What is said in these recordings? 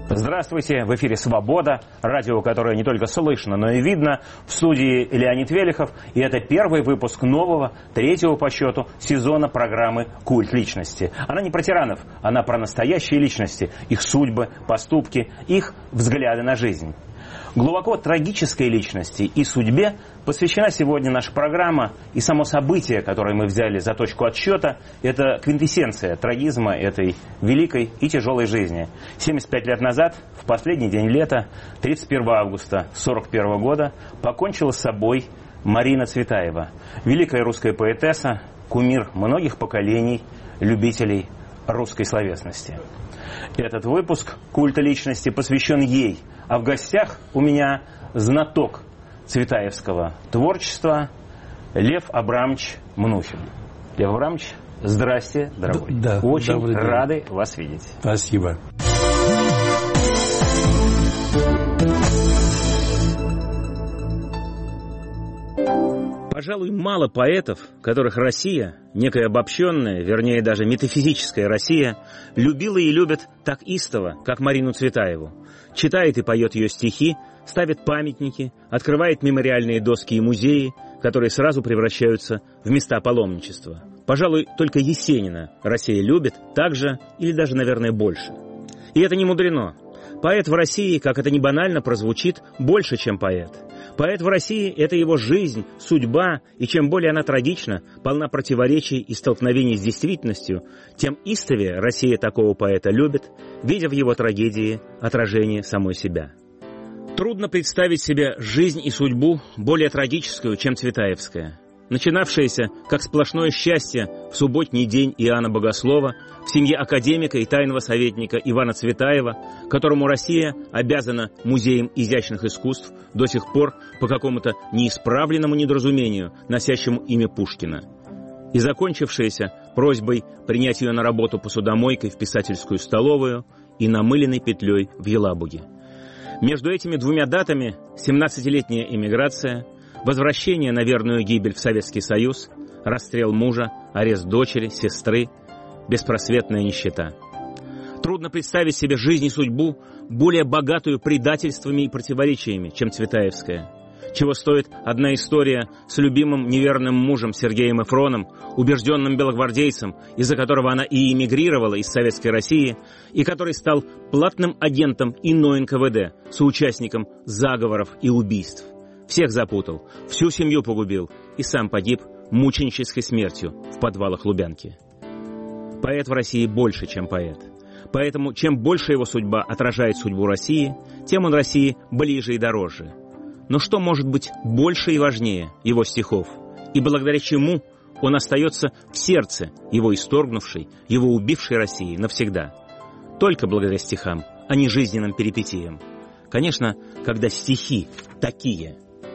Здравствуйте, в эфире «Свобода», радио, которое не только слышно, но и видно. В студии Леонид Велихов, и это первый выпуск нового, третьего по счету, сезона программы «Культ личности». Она не про тиранов, она про настоящие личности, их судьбы, поступки, их взгляды на жизнь. Глубоко трагической личности и судьбе посвящена сегодня наша программа, и само событие, которое мы взяли за точку отсчета, это квинтэссенция трагизма этой великой и тяжелой жизни. 75 лет назад, в последний день лета, 31 августа 1941 года, покончила с собой Марина Цветаева, великая русская поэтесса, кумир многих поколений любителей русской словесности. Этот выпуск «Культа личности» посвящен ей, а в гостях у меня знаток цветаевского творчества Лев Абрамович Мнухин. Лев Абрамович, здрасте, дорогой. Да, очень рады вас видеть. Спасибо. Пожалуй, мало поэтов, которых Россия, некая обобщенная, вернее даже метафизическая Россия, любила и любит так истово, как Марину Цветаеву. Читает и поет ее стихи, ставит памятники, открывает мемориальные доски и музеи, которые сразу превращаются в места паломничества. Пожалуй, только Есенина Россия любит так же или даже, наверное, больше. И это не мудрено. Поэт в России, как это ни банально прозвучит, больше, чем поэт. Поэт в России – это его жизнь, судьба, и чем более она трагична, полна противоречий и столкновений с действительностью, тем истовее Россия такого поэта любит, видя в его трагедии отражение самой себя. Трудно представить себе жизнь и судьбу более трагическую, чем цветаевская. Начинавшаяся как сплошное счастье в субботний день Иоанна Богослова в семье академика и тайного советника Ивана Цветаева, которому Россия обязана музеем изящных искусств до сих пор по какому-то неисправленному недоразумению, носящему имя Пушкина, и закончившаяся просьбой принять ее на работу посудомойкой в писательскую столовую и намыленной петлей в Елабуге. Между этими двумя датами 17-летняя эмиграция, возвращение на верную гибель в Советский Союз, расстрел мужа, арест дочери, сестры, беспросветная нищета. Трудно представить себе жизнь и судьбу более богатую предательствами и противоречиями, чем цветаевская. Чего стоит одна история с любимым неверным мужем Сергеем Эфроном, убежденным белогвардейцем, из-за которого она и эмигрировала из Советской России, и который стал платным агентом иной НКВД, соучастником заговоров и убийств. Всех запутал, всю семью погубил и сам погиб мученической смертью в подвалах Лубянки. Поэт в России больше, чем поэт. Поэтому чем больше его судьба отражает судьбу России, тем он России ближе и дороже. Но что может быть больше и важнее его стихов, и благодаря чему он остается в сердце его исторгнувшей, его убившей России навсегда? Только благодаря стихам, а не жизненным перипетиям. Конечно, когда стихи такие: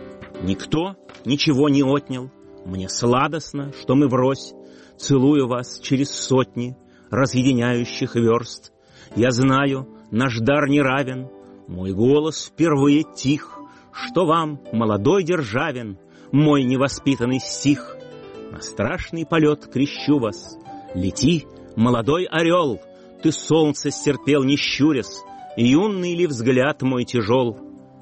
«Никто ничего не отнял, мне сладостно, что мы врозь, целую вас через сотни разъединяющих верст. Я знаю, наш дар не равен, мой голос впервые тих, что вам, молодой Державин, мой невоспитанный стих. На страшный полет крещу вас, лети, молодой орел, ты солнце стерпел не щурясь, юный ли взгляд мой тяжел.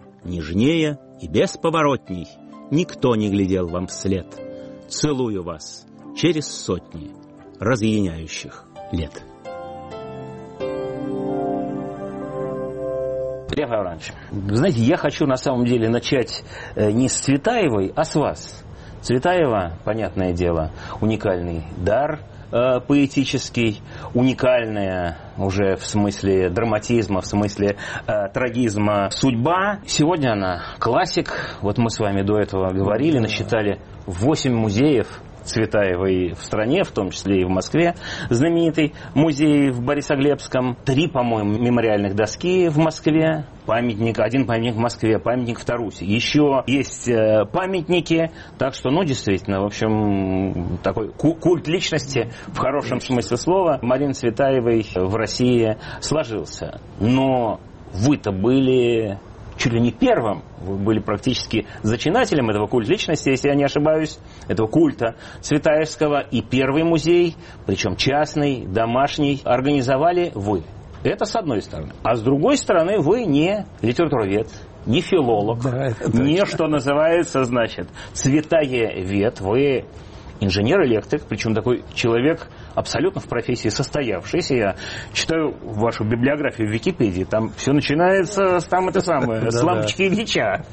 Нежнее и бесповоротней никто не глядел вам вслед. Целую вас через сотни разъединяющих лет». Лев Абрамович, вы знаете, я хочу на самом деле начать не с Цветаевой, а с вас. Цветаева, понятное дело, уникальный дар поэтический, уникальная уже в смысле драматизма, в смысле трагизма судьба. Сегодня она классик. Вот мы с вами до этого говорили, насчитали 8 музеев Цветаевой в стране, в том числе и в Москве, знаменитый музей в Борисоглебском, 3, по-моему, мемориальных доски в Москве, памятник, один памятник в Москве, памятник в Тарусе. Еще есть памятники, так что, ну, действительно, в общем, такой культ личности, в хорошем смысле слова, Марины Цветаевой в России сложился. Но вы-то были чуть ли не первым, вы были практически зачинателем этого культа личности, если я не ошибаюсь, этого культа цветаевского. И первый музей, причем частный, домашний, организовали вы. Это с одной стороны. А с другой стороны, вы не литературовед, не филолог, не, что называется, значит, цветаевед. Вы инженер-электрик, причем такой человек абсолютно в профессии состоявшийся. Я читаю вашу библиографию в Википедии, там все начинается с с лампочки Ильича.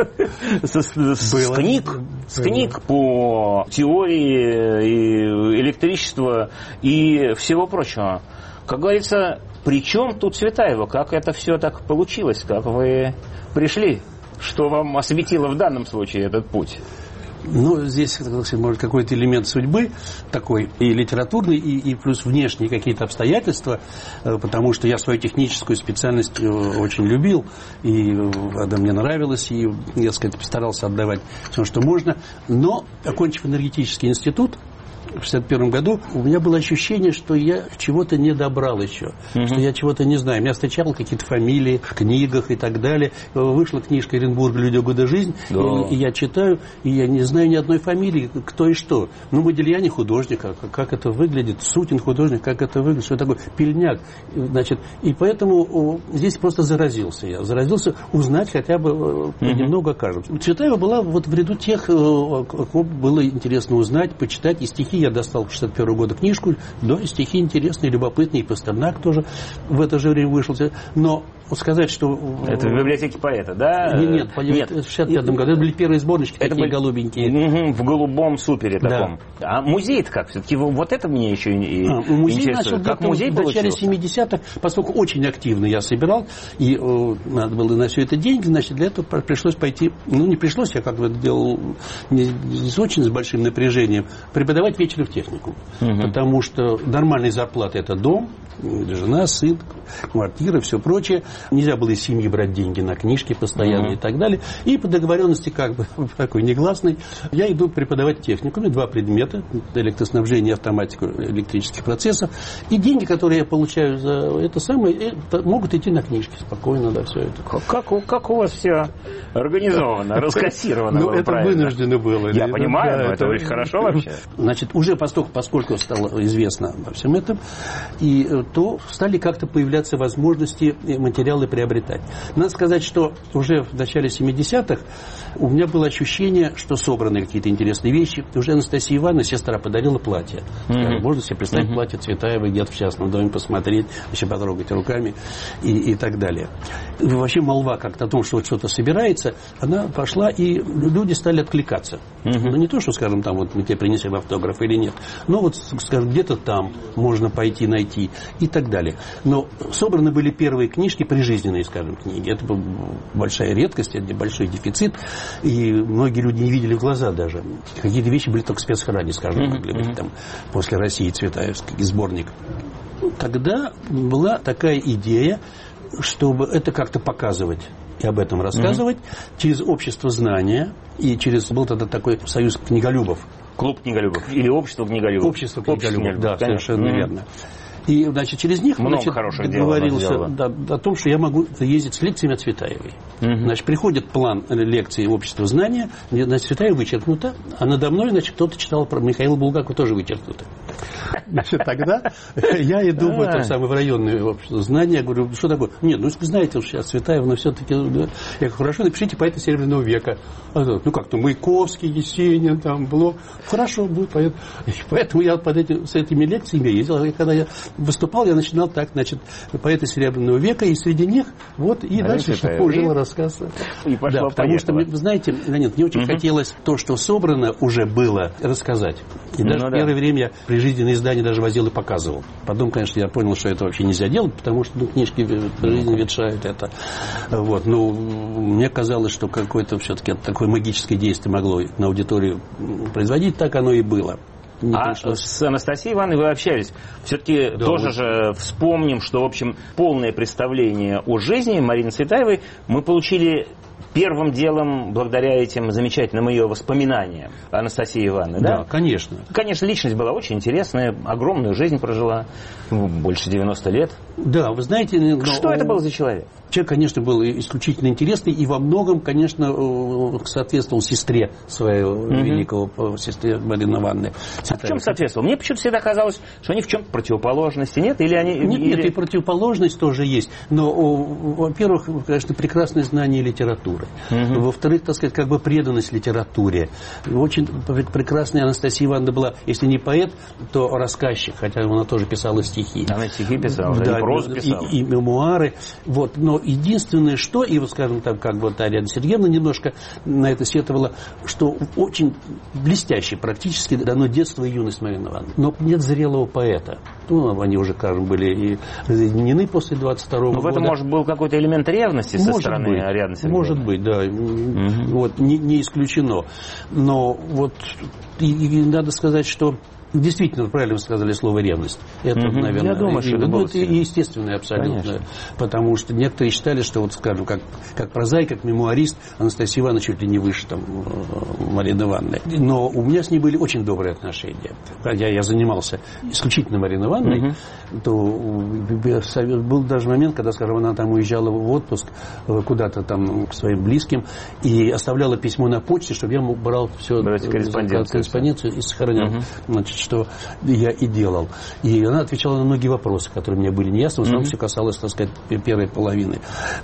С книг по теории электричества и всего прочего. Как говорится, при чем тут Цветаева? Как это все так получилось? Как вы пришли? Что вам осветило в данном случае этот путь? Ну, здесь, может, какой-то элемент судьбы такой, и литературный, и плюс внешние какие-то обстоятельства, потому что я свою техническую специальность очень любил, и она мне нравилась, и, я постарался отдавать все, что можно. Но, окончив энергетический институт, в 1961 году у меня было ощущение, что я чего-то не добрал еще, что я чего-то не знаю. Меня встречали какие-то фамилии в книгах и так далее. Вышла книжка Оренбурга «Люди, годы, жизнь», и я читаю, и я не знаю ни одной фамилии, кто и что. Ну, Модельяне художник, как это выглядит, Сутин художник, как это выглядит, что такое Пельняк. Значит, и поэтому здесь просто заразился я. Заразился узнать хотя бы немного, кажется. Цветаева была вот в ряду тех, кого было интересно узнать, почитать, и стихи я достал в 1961 году книжку, да, стихи интересные, любопытные, и Пастернак тоже в это же время вышел. Но сказать, что... Это в библиотеке поэта, да? Нет, в 1965 году. Это были первые сборнички, это такие были голубенькие. В голубом супере таком. Да. А музей-то как? Все-таки вот это мне еще музей интересует. Как музей в начале получился? 70-х, поскольку очень активно я собирал, и надо было на все это деньги, значит, для этого пришлось пойти, не пришлось, я как бы это делал не очень с большим напряжением, преподавать вечером в техникум. Потому что нормальная зарплата – это дом, жена, сын, квартира, все прочее. Нельзя было из семьи брать деньги на книжки постоянно и так далее. И по договоренности, как бы такой негласной, я иду преподавать в техникуме 2 предмета: электроснабжение и автоматику электрических процессов. И деньги, которые я получаю за это самое, могут идти на книжки спокойно, да, все это. Как у вас все организовано, раскассировано? Ну, это вынуждено было. Я понимаю, но это очень хорошо вообще. Значит, уже поскольку стало известно обо всем этом, и то стали как-то появляться возможности материалы приобретать. Надо сказать, что уже в начале 70-х у меня было ощущение, что собраны какие-то интересные вещи. Уже Анастасия Ивановна, сестра, подарила платье. Можно себе представить платье Цветаевой где-то в частном доме, посмотреть, еще потрогать руками и так далее. И вообще молва как-то о том, что что-то собирается, она пошла, и люди стали откликаться. Ну, не то, что, скажем, там, вот мы тебе принесем автограф или нет, но вот, скажем, где-то там можно пойти найти и так далее. Но собраны были первые книжки, прижизненные, скажем, книги. Это была большая редкость, это большой дефицит, и многие люди не видели в глаза даже. Какие-то вещи были только в спецохране, скажем, могли быть там после России Цветаевский сборник. Тогда была такая идея, чтобы это как-то показывать и об этом рассказывать через общество знания и через... Был тогда такой союз книголюбов. Клуб книголюбов или общество книголюбов. Общество книголюбов, да, совершенно верно. И, значит, через них договорился о том, что я могу ездить с лекциями о Цветаевой. Значит, приходит план лекции общества знания, где, значит, Цветаева вычеркнута, а надо мной, значит, кто-то читал про Михаила Булгакова, тоже вычеркнуто. Значит, тогда я иду в это самое, в районное общество знания, я говорю, что такое? Нет, ну, вы знаете, сейчас Цветаева, но все-таки... Я говорю, хорошо, напишите поэты Серебряного века. Ну, как-то Маяковский, Есенин, там, Блок. Хорошо, будет поэт. Поэтому я с этими лекциями ездил, и когда я выступал, я начинал так, значит, поэты Серебряного века, и среди них, вот, и дальше жил рассказ. И пошло, да, потому что, вы знаете, Леонид, мне очень хотелось то, что собрано уже было, рассказать. И даже в первое время прижизненные издания даже возил и показывал. Потом, конечно, я понял, что это вообще нельзя делать, потому что книжки жизни ветшают это. Вот. Но мне казалось, что какое-то все-таки такое магическое действие могло на аудиторию производить, так оно и было. С Анастасией Ивановной вы общались. Все-таки тоже же вспомним, что, в общем, полное представление о жизни Марины Цветаевой мы получили первым делом, благодаря этим замечательным ее воспоминаниям, Анастасии Ивановны, да? Да, конечно. Конечно, личность была очень интересная, огромную жизнь прожила, больше 90 лет. Да, вы знаете... Что это был за человек? Человек, конечно, был исключительно интересный и во многом, конечно, соответствовал сестре своей великого, сестре Марины Ивановны. А в чем соответствовал? Мне почему-то всегда казалось, что они в чем-то противоположности, нет? Или они... Нет, и противоположность тоже есть. Но, во-первых, конечно, прекрасное знание литературы. Во-вторых, так сказать, как бы преданность литературе. Очень прекрасная Анастасия Ивановна была, если не поэт, то рассказчик, хотя она тоже писала стихи. Она стихи писала, да, и прозу писала. И мемуары. Вот. Но единственное, что, и вот, скажем так, как вот Ариадна Сергеевна немножко на это сетовала, что очень блестяще практически дано детство и юность Марины Ивановны. Но нет зрелого поэта. Ну, они уже, скажем, были и разъединены после 22-го года. В этом, может, был какой-то элемент ревности со стороны Ариадны Сергеевны? Может быть, да. Вот, не исключено. Но вот и надо сказать, что действительно, правильно вы сказали слово «ревность». Это, наверное, я думаю, что это это естественное абсолютно. Конечно. Потому что некоторые считали, что, вот, скажем, как прозаик, как мемуарист, Анастасия Ивановна чуть ли не выше там, Марины Ивановны. Но у меня с ней были очень добрые отношения. Хотя я занимался исключительно Мариной Ивановной, то был даже момент, когда, скажем, она там уезжала в отпуск куда-то там к своим близким и оставляла письмо на почте, чтобы я брал все корреспонденцию и сохранял. Значит, что я и делал. И она отвечала на многие вопросы, которые мне были неясны. В основном все касалось, так сказать, первой половины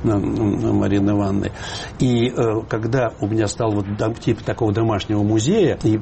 Марины Ивановны. И когда у меня стал вот типа такого домашнего музея, и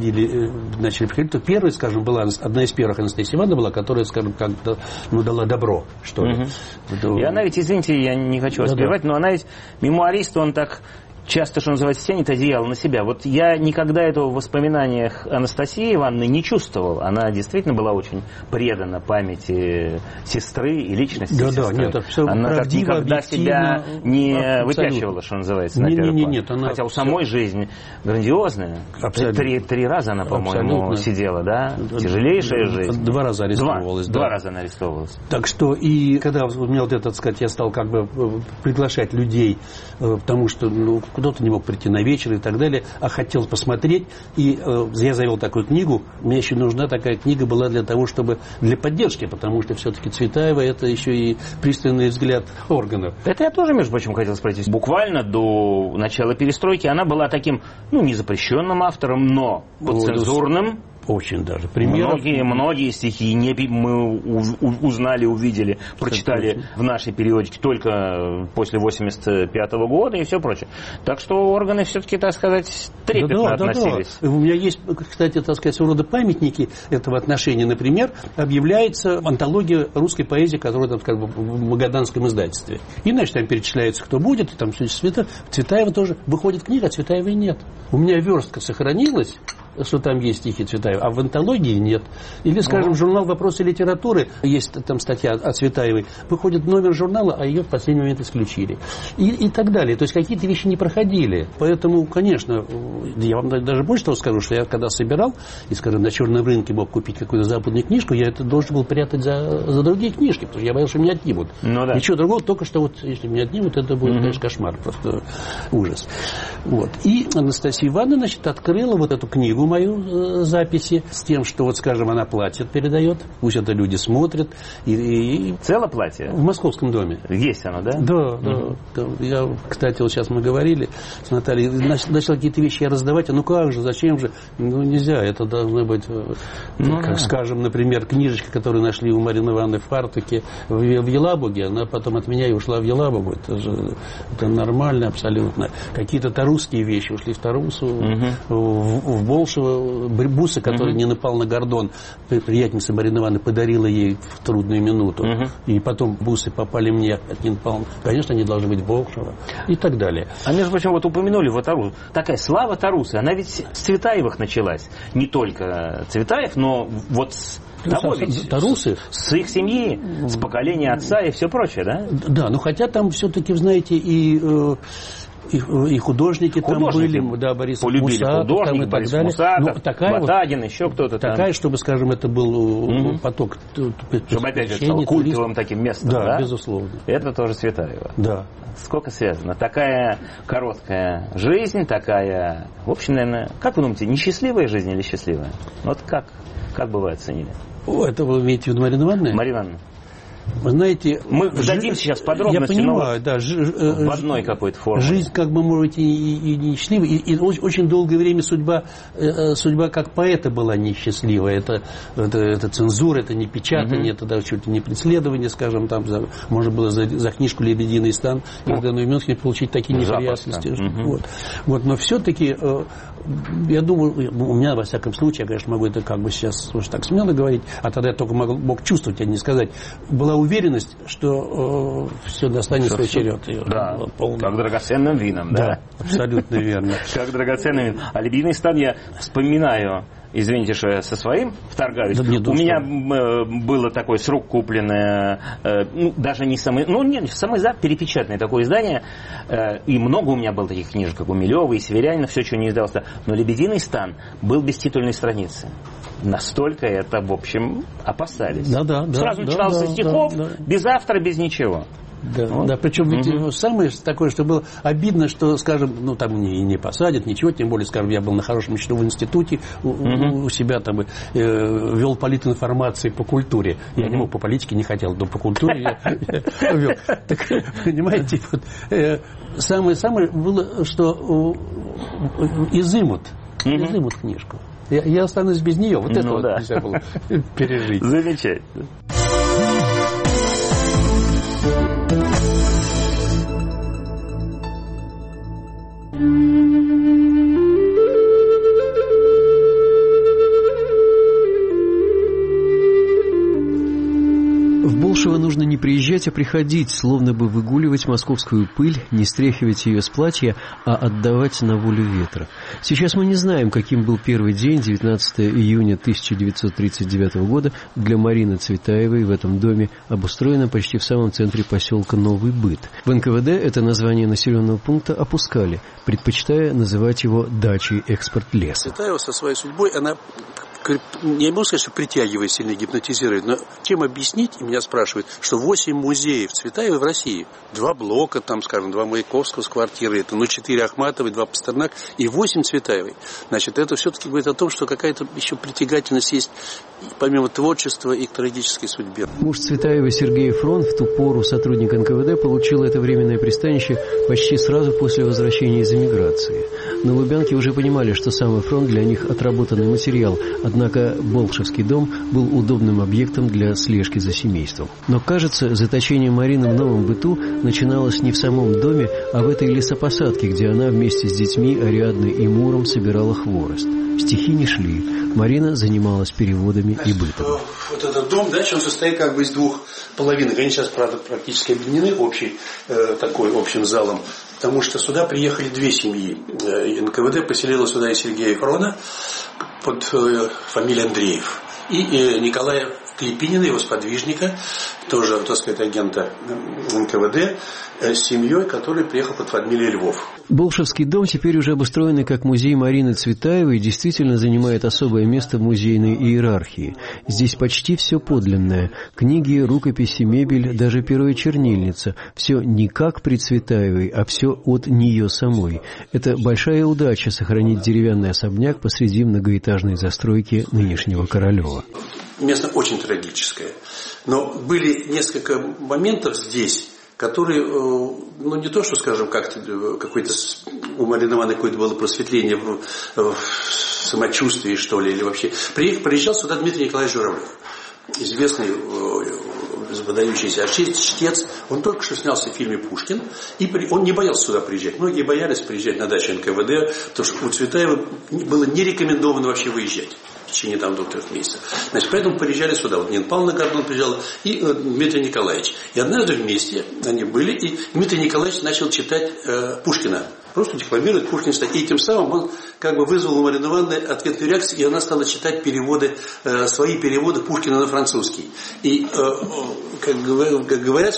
начали приходить, то первой, скажем, была одна из первых Анастасия Ивановна была, которая, скажем, как-то дала добро, что ли. И она ведь, извините, я не хочу вас прерывать, но она ведь мемуарист, он так... часто, что называется, тянет одеяло на себя. Вот я никогда этого в воспоминаниях Анастасии Ивановны не чувствовал. Она действительно была очень предана памяти сестры и личности сестры. Нет, она так никогда себя не выпячивала, что называется, на первый план. Нет, хотя у самой жизнь грандиозная. Три раза она, по-моему, сидела, да? Тяжелейшая жизнь. 2 раза арестовывалась. 2 раза она арестовывалась. Так что, и когда у меня вот это, так сказать, я стал как бы приглашать людей, потому что, кто-то не мог прийти на вечер и так далее, а хотел посмотреть. И я завел такую книгу. Мне еще нужна такая книга была для того, чтобы для поддержки, потому что все-таки Цветаева это еще и пристальный взгляд органов. Это я тоже, между прочим, хотел спросить. Буквально до начала перестройки она была таким, незапрещенным автором, но подцензурным. Очень даже. Примеров... Многие стихи мы узнали, увидели, прочитали в нашей периодике только после 85-го года и все прочее. Так что органы все-таки, так сказать, трепетно относились. Да. У меня есть, кстати, так сказать, своего рода памятники этого отношения. Например, объявляется антология русской поэзии, которая там, как бы, в магаданском издательстве. И, значит, там перечисляется, кто будет, и там все Цветаева тоже. Выходит книга, а Цветаевой нет. У меня верстка сохранилась, что там есть стихи Цветаевой, а в антологии нет. Или, скажем, журнал «Вопросы литературы», есть там статья о Цветаевой, выходит номер журнала, а ее в последний момент исключили. И так далее. То есть какие-то вещи не проходили. Поэтому, конечно, я вам даже больше того скажу, что я когда собирал, и, скажем, на черном рынке мог купить какую-то западную книжку, я это должен был прятать за другие книжки, потому что я боялся, что меня отнимут. Ничего другого, только что вот если меня отнимут, это будет, конечно, кошмар, просто ужас. Вот. И Анастасия Ивановна, значит, открыла вот эту книгу мою записи с тем, что, вот, скажем, она платье передает, пусть это люди смотрят. Целое платье? В Московском доме. Есть оно, да? Да. Я, кстати, вот сейчас мы говорили с Натальей, начал какие-то вещи я раздавать, как же, зачем же? Нельзя, это должно быть, скажем, например, книжечка, которую нашли у Марины Ивановны в фартуке в Елабуге, она потом от меня и ушла в Елабугу, это нормально абсолютно. Какие-то тарусские вещи ушли в Тарусу, в Болшево, бусы, который не напал на Гордон, приятельница Марины Ивановны подарила ей в трудную минуту. И потом бусы попали мне от Нины Павловны. Конечно, они должны быть Болшево. И так далее. А между прочим, вот упомянули вот Тарусу. Такая слава Тарусы, она ведь с Цветаевых началась. Не только Цветаев, но вот Тарусы? С их семьи, с поколения отца и все прочее, да? Да, но хотя там все-таки, знаете, и... И художники там были, да, Борис Мусатов, там и так далее. Мусатов, Батагин, еще кто-то там. Такая, чтобы, скажем, это был поток. Чтобы опять же стал культовым таким местом, да? Да, безусловно. Это тоже Цветаева. Да. Сколько связано? Такая короткая жизнь, такая, в общем, наверное, как вы думаете, несчастливая жизнь или счастливая? Вот как бывает оценили? Это вы имеете в виду Марину Ивановну? Марина Ивановна. Вы знаете, мы дадим сейчас подробности, я понимаю, да, в одной какой-то форме. Жизнь, как бы, может быть, и несчастливая, и очень долгое время судьба как поэта была несчастливая. Это цензура, это не печатание, это да, чуть ли не преследование, скажем, там, можно было за книжку «Лебединый стан» Ильдана Мюнхена получить такие неприятности. Вот, но все-таки, я думаю, у меня, во всяком случае, я, конечно, могу это как бы сейчас уж так смело говорить, а тогда я только мог чувствовать, а не сказать, была уверенность, что все достанет свой черед. Да, как драгоценным вином, да? Да, абсолютно верно. Как драгоценным вином. А «Лебединый стан» я вспоминаю, извините, что я со своим вторгаюсь. Да, у меня было такое с рук купленное, даже не самый, самый перепечатанное такое издание, и много у меня было таких книжек, как у Милева и Северянина, все, что не издалось. Но «Лебединый стан» был без титульной страницы. Настолько это, в общем, опасались. Сразу начинался со стихов, без автора, без ничего. Да, причем ведь самое такое, что было обидно, что, скажем, там не посадят, ничего, тем более, скажем, я был на хорошем счету в институте, у себя там вел политинформации по культуре. Я не мог по политике, не хотел, но по культуре я вел. Так, понимаете, самое было, что изымут книжку. Я останусь без нее. Вот это нельзя было пережить. Замечательно. В Болшево нужно не приезжать, а приходить, словно бы выгуливать московскую пыль, не стряхивать ее с платья, а отдавать на волю ветра. Сейчас мы не знаем, каким был первый день, 19 июня 1939 года, для Марины Цветаевой в этом доме, обустроенном почти в самом центре поселка Новый Быт. В НКВД это название населенного пункта опускали, предпочитая называть его дачей экспорт леса. Цветаева со своей судьбой, она... Не могу сказать, что притягивает, сильно гипнотизирует, но чем объяснить, и меня спрашивают, что 8 музеев Цветаевой в России, 2 блока, там, скажем, 2 Маяковского с квартиры, 4 Ахматовой, 2 Пастернак и 8 Цветаевой. Значит, это все-таки говорит о том, что какая-то еще притягательность есть, помимо творчества, и к трагической судьбе. Муж Цветаевой Сергей Фрон, в ту пору сотрудник НКВД, получил это временное пристанище почти сразу после возвращения из эмиграции. На Лубянке уже понимали, что самый Фрон для них отработанный материал, однако Болшевский дом был удобным объектом для слежки за семейством. Но, кажется, заточение Марины в Новом Быту начиналось не в самом доме, а в этой лесопосадке, где она вместе с детьми Ариадной и Муром собирала хворост. Стихи не шли. Марина занималась переводами и бытом. Вот этот дом, дальше он состоит как бы из 2 половинок. Они сейчас, правда, практически объединены общим залом, потому что сюда приехали 2 семьи. НКВД поселила сюда и Сергея Фрона под фамилией Андреев, и Николая Клепинина, его сподвижника, тоже, так сказать, агента НКВД, с семьей, который приехал под фамилией Львов. Болшевский дом, теперь уже обустроенный как музей Марины Цветаевой, действительно занимает особое место в музейной иерархии. Здесь почти все подлинное. Книги, рукописи, мебель, даже перо и чернильница. Все не как при Цветаевой, а все от нее самой. Это большая удача сохранить деревянный особняк посреди многоэтажной застройки нынешнего Королева. Место очень трагическое. Но были несколько моментов здесь, которые, не то, что, скажем, как-то какое-то у Марины Ивановны какое-то было просветление в самочувствии, что ли, или вообще. Приезжал сюда Дмитрий Николаевич Журавлев, известный выдающийся чтец. Он только что снялся в фильме «Пушкин», и он не боялся сюда приезжать. Многие боялись приезжать на дачу НКВД, потому что у Цветаева было не рекомендовано вообще выезжать в течение 2-3 месяцев. Значит, поэтому приезжали сюда. Вот Нина Павловна Гордон приезжала и Дмитрий Николаевич. И однажды вместе они были, и Дмитрий Николаевич начал читать Пушкина. Просто декламирует Пушкин. И тем самым он как бы вызвал у Марины Ивановны ответную реакцию, и она стала читать свои переводы Пушкина на французский. И как говорят, что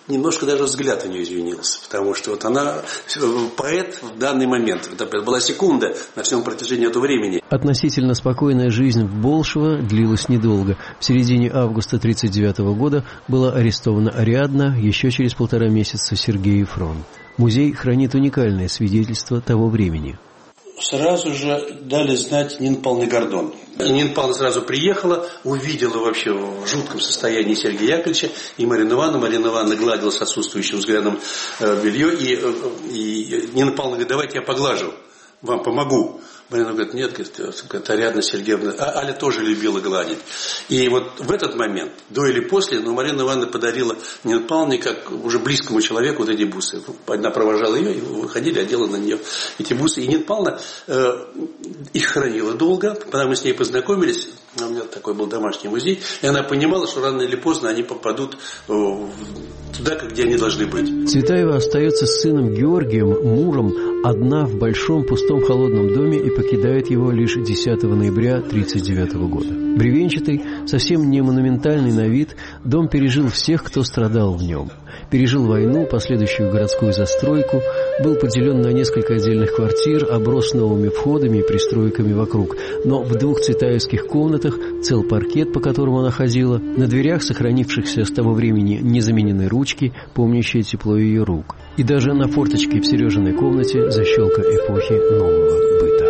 немножко даже взгляд у нее изменился, потому что вот она поэт в данный момент. Это была секунда на всем протяжении этого времени. Относительно спокойная жизнь в Болшево длилась недолго. В середине августа 1939 года была арестована Ариадна, еще через 1,5 месяца Сергей Ефрон. Музей хранит уникальное свидетельство того времени. Сразу же дали знать Нина Павловна Гордон. И Нина Павловна сразу приехала, увидела вообще в жутком состоянии Сергея Яковлевича и Марину Ивановну. Марина Ивановна гладила с отсутствующим взглядом белье. И Нина Павловна говорит, давайте я поглажу, вам помогу. Марина говорит, нет, говорит, Ариадна Сергеевна. Аля тоже любила гладить. И вот в этот момент, до или после, но Марина Ивановна подарила Нине Павловне, как уже близкому человеку, вот эти бусы. Она провожала ее, и выходили, одела на нее эти бусы. И Нина Павловна их хранила долго. Когда мы с ней познакомились, у меня такой был домашний музей, и она понимала, что рано или поздно они попадут туда, где они должны быть. Цветаева остается с сыном Георгием Муром одна в большом пустом холодном доме и покидает его лишь 10 ноября 1939 года. Бревенчатый, совсем не монументальный на вид, дом пережил всех, кто страдал в нем. Пережил войну, последующую городскую застройку, был поделен на несколько отдельных квартир, оброс новыми входами и пристройками вокруг. Но в 2 цветаевских комнатах цел паркет, по которому она ходила, на дверях сохранившихся с того времени не заменены ручки, помнящие тепло ее рук. И даже на форточке в Сережиной комнате защелка эпохи нового быта.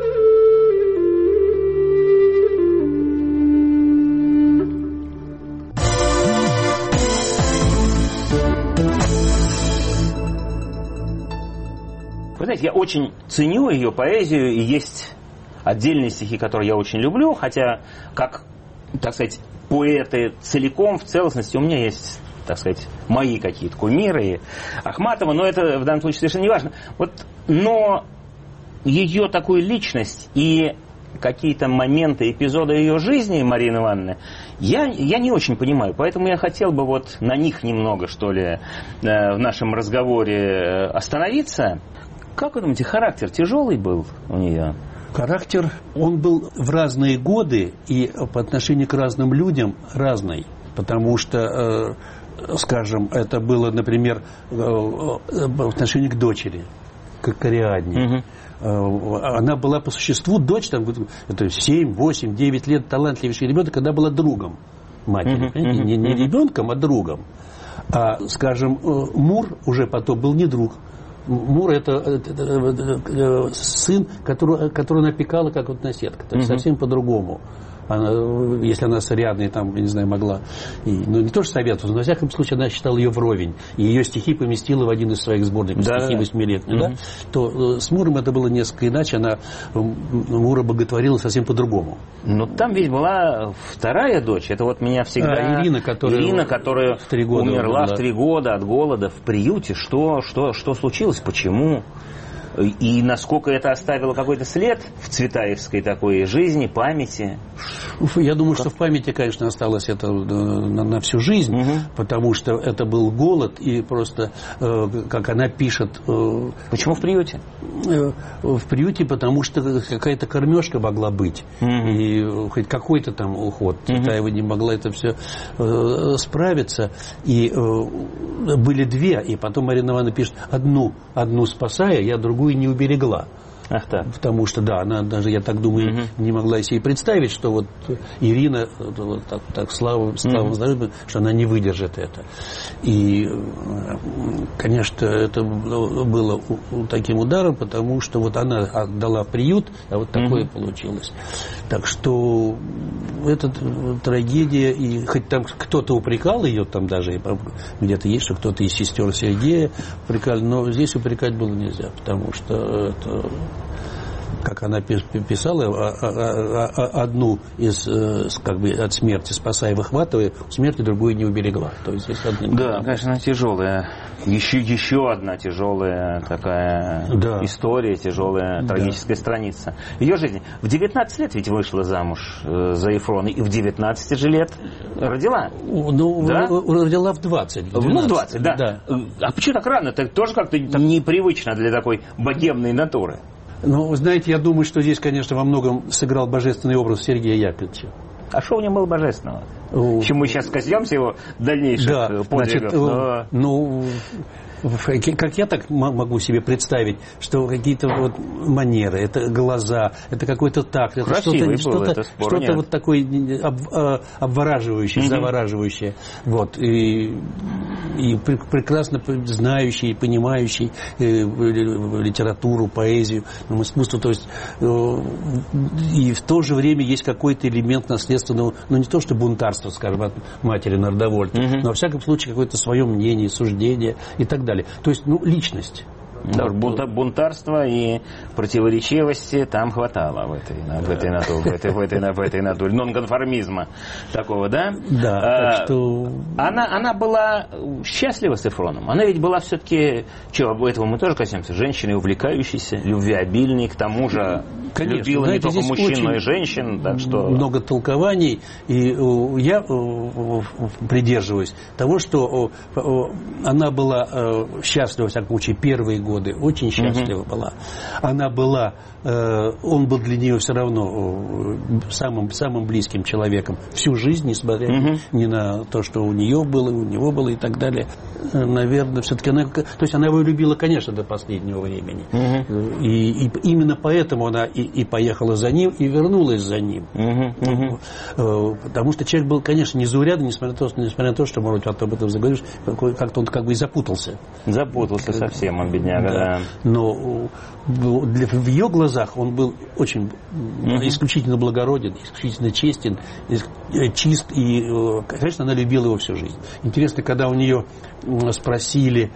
Вы знаете, я очень ценю ее поэзию, и есть отдельные стихи, которые я очень люблю, хотя, как, так сказать, поэты целиком, в целостности, у меня есть, так сказать, мои какие-то кумиры, Ахматова, но это в данном случае совершенно не важно. Вот, но ее такую личность и какие-то моменты, эпизоды ее жизни, Марины Ивановны, я не очень понимаю. Поэтому я хотел бы вот на них немного, что ли, в нашем разговоре остановиться. Как вы думаете, характер тяжелый был у нее? Характер, он был в разные годы и по отношению к разным людям разный. Потому что, скажем, это было, например, в отношении к дочери, к Ариадне. Она была по существу дочь, там, это 7, 8, 9 лет, талантливейший ребенок, когда была другом матери. Не ребенком, а другом. А, скажем, Мур уже потом был не друг. Мур – это сын, которого она опекала, как вот наседка. То есть совсем по-другому. Она, если она с Ариадной, там, я не знаю, могла, ну, не то что советоваться, но, во всяком случае, она считала ее вровень. И ее стихи поместила в один из своих сборников, стихи 8-летние, да? То с Муром это было несколько иначе. Она Мура боготворила совсем по-другому. Но там ведь была вторая дочь. Это вот меня всегда... Ирина, которая в 3 года умерла в 3 года от голода в приюте. Что случилось? Почему? И насколько это оставило какой-то след в цветаевской такой жизни, памяти? Я думаю, что в памяти, конечно, осталось это на всю жизнь, потому что это был голод, и просто, как она пишет... Почему в приюте? В приюте, потому что какая-то кормежка могла быть, и хоть какой-то там уход. Цветаева не могла это все справиться, и были 2, и потом Марина Ивановна пишет, одну спасая, я другую не уберегла. Ах так. Потому что, да, она даже, я так думаю, не могла себе представить, что вот Ирина вот так слава здоровья, что она не выдержит это. И, конечно, это было таким ударом, потому что вот она отдала приют, а вот такое получилось. Так что это трагедия, и хоть там кто-то упрекал ее, там даже где-то есть, что кто-то из сестер Сергея упрекали, но здесь упрекать было нельзя, потому что это... Как она писала, одну из, как бы, от смерти спасая, выхватывая, смерти другую не уберегла. То есть, да, конечно, тяжелая. Еще одна тяжелая такая история, тяжелая трагическая страница. Ее жизни. В 19 лет ведь вышла замуж за Ефрона, и в 19 же лет родила. Ну, да? Родила в 20. В 20, да. А почему так рано? Это тоже как-то непривычно для такой богемной натуры. Ну, знаете, я думаю, что здесь, конечно, во многом сыграл божественный образ Сергея Яковлевича. А что у него было божественного? Чем мы сейчас коснемся его дальнейших подвигов. Как я так могу себе представить, что какие-то вот манеры, это глаза, это какой-то такт, это что-то вот такое обвораживающее, завораживающее. Вот. И прекрасно знающий, понимающий литературу, поэзию, искусство. То есть и в то же время есть какой-то элемент наследственного, не то что бунтарства, скажем, от матери Нардовольт, но во всяком случае какое-то свое мнение, суждение и так далее. То есть, личность. Да, бунтарства и противоречивости там хватало в этой натуре, нонконформизма такого, да? Да, так что... Она была счастлива с Эфроном. Она ведь была все-таки, этого мы тоже коснемся, женщиной увлекающейся, любвеобильной, к тому же любила не только мужчин, но и женщин. Так что... Много толкований, и я придерживаюсь того, что она была счастлива, во всяком случае, первые годы, очень счастлива была. Она была, он был для нее все равно самым близким человеком всю жизнь, несмотря ни на то, что у нее было, у него было и так далее. Наверное, все-таки она его любила, конечно, до последнего времени. И именно поэтому она и поехала за ним, и вернулась за ним. Потому что человек был, конечно, незаурядный, несмотря на то, что, может быть, об этом заговоришь, как-то он как бы и запутался. Запутался совсем, он, бедняга. Да. Но в ее глазах он был очень исключительно благороден, исключительно честен, чист, и, конечно, она любила его всю жизнь. Интересно, когда у нее спросили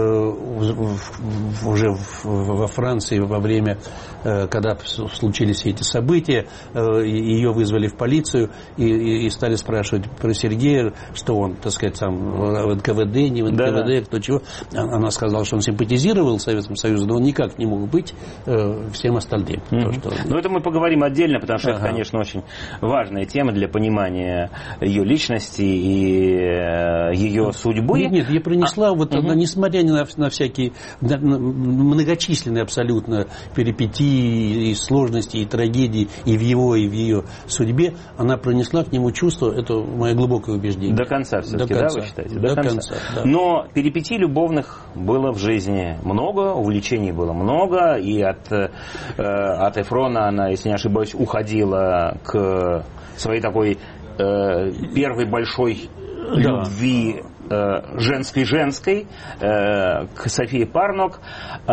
уже во Франции во время, когда случились все эти события, ее вызвали в полицию и стали спрашивать про Сергея, что он, так сказать, сам в НКВД, не в НКВД, кто чего. Она сказала, что он симпатизировал Советскому Союзу, но он никак не мог быть всем остальным. Но это мы поговорим отдельно, потому что это, конечно, очень важная тема для понимания ее личности и ее судьбы. Нет, я принесла, несмотря на всякие многочисленные абсолютно перипетии и сложности, и трагедии и в ее судьбе, она пронесла к нему чувство, это мое глубокое убеждение. До конца все-таки, да, вы считаете? До конца, да. Но перипетий любовных было в жизни много, увлечений было много, и от Эфрона она, если не ошибаюсь, уходила к своей такой первой большой любви женской, к Софии Парнок.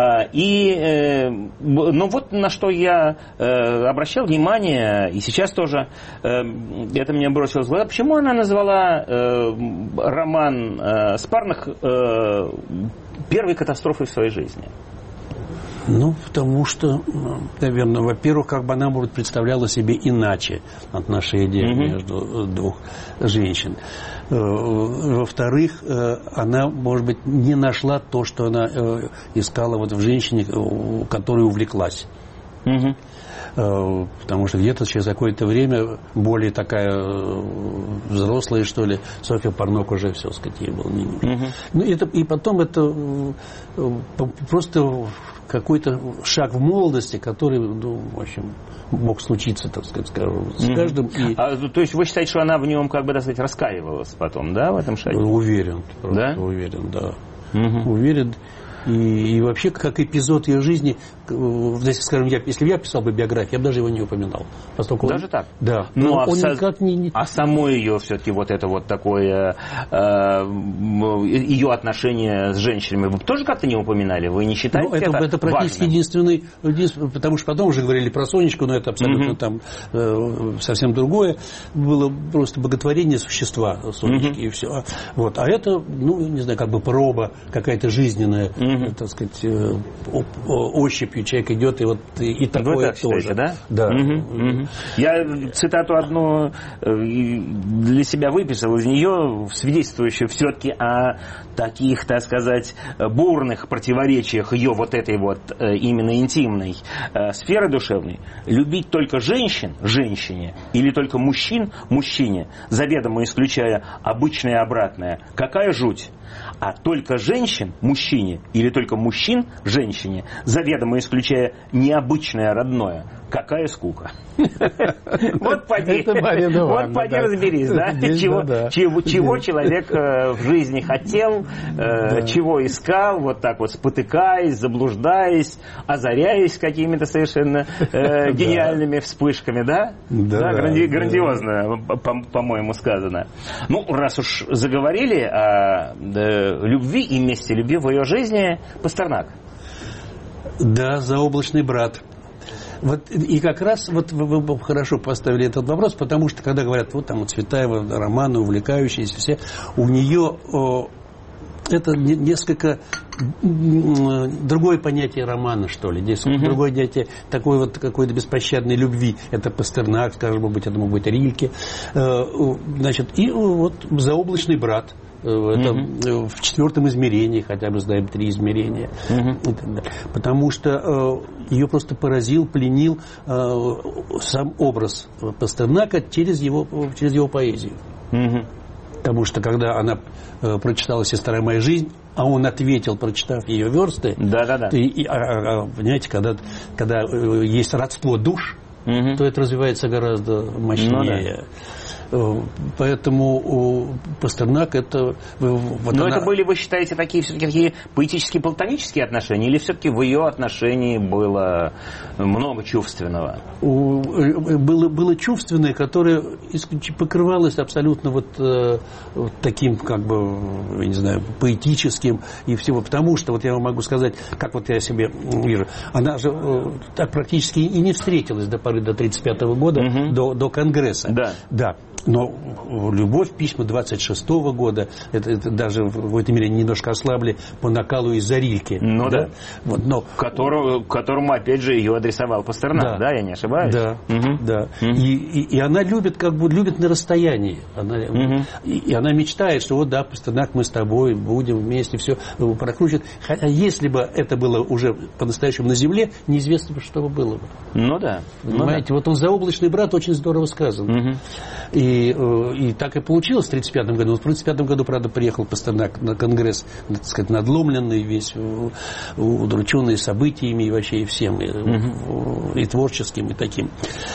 Но вот на что я обращал внимание, и сейчас тоже это мне бросилось в глаза, почему она назвала роман Спарнок первой катастрофой в своей жизни? Потому что, наверное, во-первых, как бы она, может, представляла себе иначе отношения между двух женщин. Во-вторых, она, может быть, не нашла то, что она искала в женщине, которой увлеклась. Потому что где-то через какое-то время более такая взрослая, что ли, Софья Парнок уже все, сказать, ей было не. И потом это просто какой-то шаг в молодости, который, в общем, мог случиться, так сказать, с каждым. То есть вы считаете, что она в нем, как бы, так сказать, раскаивалась потом, да, в этом шаге? Уверен, уверен, да. Уверен. И вообще, как эпизод ее жизни, скажем, если бы я писал бы биографию, я бы даже его не упоминал. Даже так? Да. Но он никак не... А само ее все-таки вот это вот такое, ее отношение с женщинами, вы тоже как-то не упоминали? Вы не считаете это практически единственный, потому что потом уже говорили про Сонечку, но это абсолютно там совсем другое. Было просто боготворение существа Сонечки и все. Вот. А это, не знаю, как бы проба какая-то жизненная, так сказать, ощупью человек идет, и такое тоже. Да? Да. Я цитату одну для себя выписал из нее, свидетельствующую все-таки о таких, так сказать, бурных противоречиях ее вот этой вот именно интимной сферы душевной. Любить только женщин женщине или только мужчин мужчине, заведомо исключая обычное и обратное. Какая жуть! А только женщин мужчине или только мужчин женщине, заведомо исключая необычное родное. какая скука. Вот поди разберись, да? Чего человек в жизни хотел, чего искал, вот так вот спотыкаясь, заблуждаясь, озаряясь какими-то совершенно гениальными вспышками, да? Да, грандиозно, по-моему, сказано. Ну, раз уж заговорили о любви и месте любви в ее жизни, Пастернак. Да, заоблачный брат. Вот, и как раз вот вы хорошо поставили этот вопрос, потому что когда говорят, вот там у Цветаева романы увлекающиеся все, у нее это несколько другое понятие романа, что ли, другое понятие такой вот какой-то беспощадной любви. Это Пастернак, скажем, может быть, это мог быть Рильке. Значит, и вот заоблачный брат. Это в четвертом измерении, хотя бы знаем 3 измерения. Потому что ее просто поразил, пленил сам образ Пастернака через его поэзию. Потому что когда она прочитала «Сестра моя жизнь», а он ответил, прочитав ее версты, понимаете, когда есть родство душ, то это развивается гораздо мощнее. Поэтому Пастернак это... Но это были, вы считаете, такие все-таки такие поэтические, платонические отношения, или все-таки в ее отношении было много чувственного? Было чувственное, которое покрывалось абсолютно вот таким, как бы, я не знаю, поэтическим и всего. Потому что, вот я вам могу сказать, как вот я себе вижу, она же так практически и не встретилась до поры до 1935 года, до Конгресса. Да. Но любовь, письма 26-го года, это даже в этой мере немножко ослабли по накалу из-за Рильки. Ну да. Вот, но... Которому, опять же, ее адресовал Пастернак, да, я не ошибаюсь? Да. И она любит, как бы, любит на расстоянии. И она мечтает, что вот, да, Пастернак, мы с тобой будем вместе, все прокручивать. Хотя если бы это было уже по-настоящему на земле, неизвестно, что бы было бы. Ну да. Понимаете, вот он «Заоблачный брат» очень здорово сказан. И так и получилось в 1935 году. В 1935 году, правда, приехал Пастернак на Конгресс, так сказать, надломленный весь, удрученный событиями и вообще и всем, и творческим, и таким.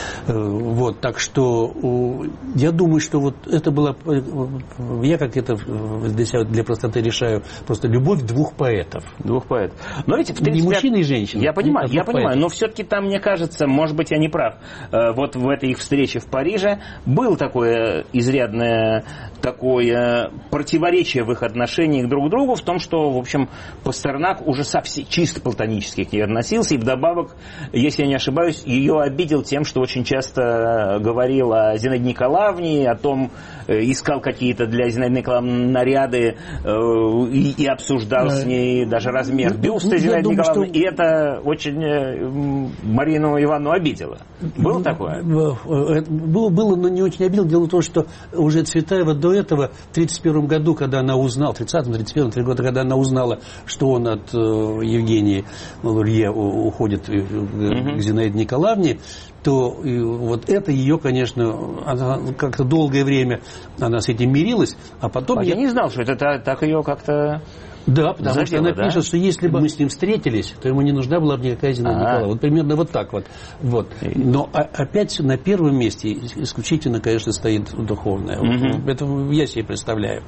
Вот, так что я думаю, что вот это было, я как это для простоты решаю, просто любовь двух поэтов. Но ведь в 35... Не мужчины и женщины. Я понимаю, но все-таки там, мне кажется, может быть, я не прав, вот в этой их встрече в Париже был такое изрядное такое противоречие в их отношениях друг к другу в том, что, в общем, Пастернак уже совсем чисто платонически к ней относился, и вдобавок, если я не ошибаюсь, ее обидел тем, что очень часто говорил о Зинаиде Николаевне, о том, искал какие-то для Зинаиды Николаевны наряды и обсуждал с ней даже размер бюста Зинаиды Николаевны, и это очень Марину Ивановну обидело. Было такое? Было, но не очень обидело. Дело в том, что уже Цветаева до этого, в 1931 году, когда она узнала, в 1930-31 году, когда она узнала, что он от Евгении Лурье уходит к Зинаиде Николаевне, то вот это ее, конечно, она как-то долгое время она с этим мирилась, а потом... Я не знал, что это так ее как-то... Да, потому что она пишет, что если бы мы с ним встретились, то ему не нужна была бы никакая Зинаида Николаевна. Вот примерно вот так вот. Но опять на первом месте исключительно, конечно, стоит духовное. Это я себе представляю.